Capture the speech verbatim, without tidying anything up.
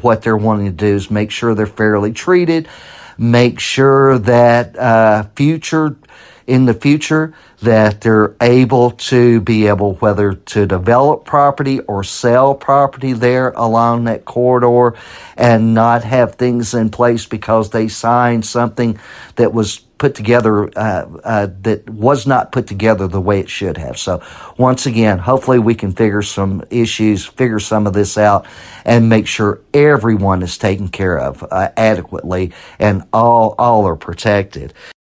what they're wanting to do is make sure they're fairly treated, make sure that uh, future in the future that they're able to be able whether to develop property or sell property there along that corridor and not have things in place because they signed something that was put together uh, uh, that was not put together the way it should have. So once again, hopefully we can figure some issues, figure some of this out, and make sure everyone is taken care of uh, adequately and all all are protected.